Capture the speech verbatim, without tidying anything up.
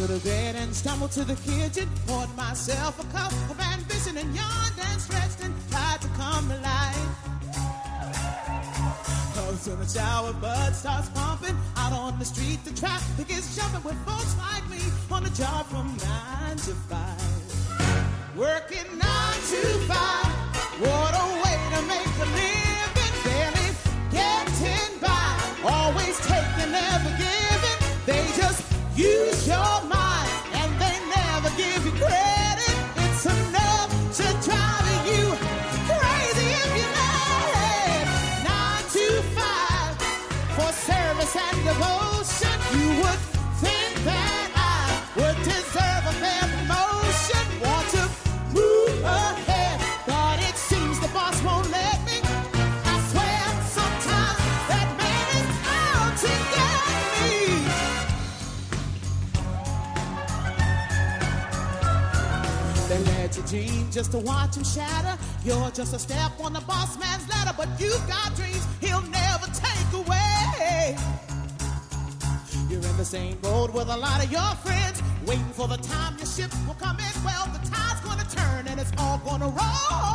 to bed and stumbled to the kitchen, poured myself a cup of ambition and yawned and stretched and tried to come alive. Comes in the shower, blood starts pumping. Out on the street, the traffic is jumping with folks like me on the job from nine to five. Working nine to five, what a way to make a living. Barely getting by, always taking, never giving. They just use your mind and they never give you credit. It's enough to drive you crazy if you let it. Nine to five for service and devotion. You would think that I would deserve a fair promotion. Want to move ahead, but it seems the boss won't let me. I swear sometimes that man is out to get me. They let you dream just to watch him shatter. You're just a step on the boss man's ladder, but you've got dreams he'll never take away. You're in the same boat with a lot of your friends, waiting for the time your ship will come in. Well, the tide's gonna turn and it's all gonna roll